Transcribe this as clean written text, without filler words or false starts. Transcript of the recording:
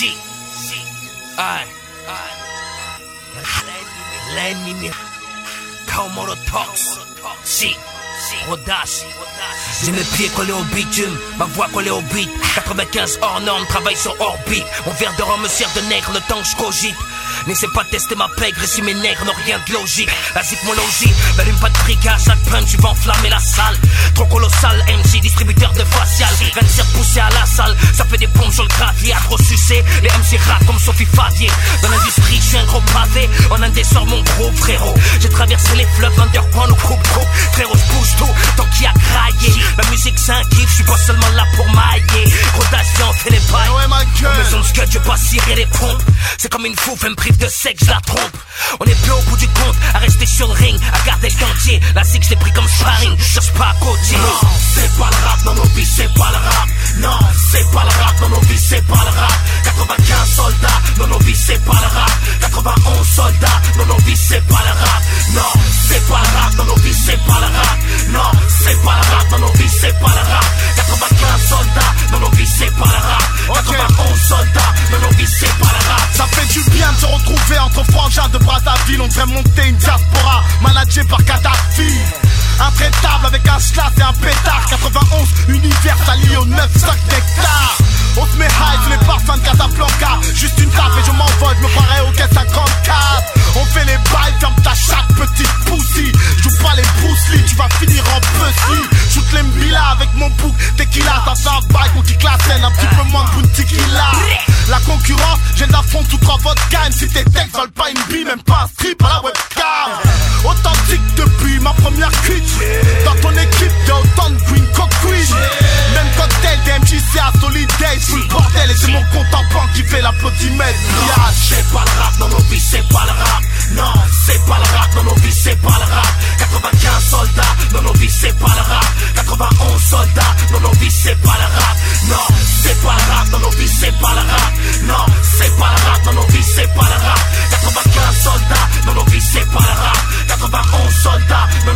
Shit. Aye. Lenny. Kaomoro Talks. Shit. Rodashi. J'ai mes pieds collés au bitume, ma voix collée au beat. 95 hors norme, travail sur orbite. Mon verre de rhum me sert de nègre le temps que je cogite. N'essaie pas de tester ma pègre, si mes nègres n'ont rien de logique. La zygmologie, n'allume pas de fric à chaque punch, tu vas enflammer la salle. Trop colossal, MC, distributeur de facial. Rien de faire pousser à la salle, ça fait des pompes sur le gravier. À trop sucer, les MC rap comme Sophie Fadier. Dans l'industrie, je suis un gros pavé, en un des sorts mon groupe, frérot. J'ai traversé les fleuves, underground ou coupe. Frérot, je bouge tout, tant qu'il y a craillé. La musique c'est un kiff, je suis pas seulement là pour mailler. Rodation, fait les pailles. En maison de scud, je vais pas cirer les pompes. C'est comme une fouf, elle me prive de sexe, je la trompe. On est plus au bout du compte, à rester sur le ring, à garder le dentier. La zig, je l'ai pris comme sparring, cherche pas à coacher. Non, c'est pas le rap, dans nos vies, c'est pas le rap. Non, c'est pas le rap, dans nos vies, c'est pas le rap. 95 soldats, dans nos vies, c'est pas le rap. 91 soldats, dans nos vies, c'est pas le rap. Non, c'est pas le rap, dans nos vies, c'est pas le rap. Non, c'est pas le rap, dans nos vies, c'est pas le rap. 95 soldats, dans nos vies, c'est pas le rap. 91 soldats, dans nos vies, c'est pas le rap. Ça fait du bien de se retrouver entre frangins de Brazzaville. On devrait monter une diaspora managée par Kadhafi. Intraitable avec un slash et un pétard. 91 univers alliés aux 9-5 hectares. On se met high sous les parfums de Casablanca. Juste une tape et je m'envole, je me parais au quai 54. On fait les bails, ferme ta chatte, petite poussie. Joue pas les Bruce Lee, tu vas finir en pussy. Shoot les mbila avec mon bouc, tequila. Ça fait un bail qu'on kick la scène, un petit peu moins de bounty qu'il a. La concurrence, j'ai de la fonte sous 3 vodka. Si tes textes valent pas une bille, même pas un strip à la webcam. Authentique depuis ma première cuite. Dans ton équipe, y'a autant de green cock queen. Même cocktail d'MJC à Solid Day. Sous le bordel et c'est mon compte en banque qui fait l'applaudimètre. C'est pas le rap, dans nos vies, c'est pas le rap. Non, c'est pas le rap, dans nos vies, c'est pas le rap. 95 soldats, dans nos vies, c'est pas le rap. 91 soldats, dans nos vies, c'est pas le rap. Non, c'est pas le rap, dans nos vies, c'est pas le rap. Non, c'est pas le rap, dans nos vies, c'est pas le rap. 95 soldats, dans nos vies, c'est pas le rap. 91 soldats, dans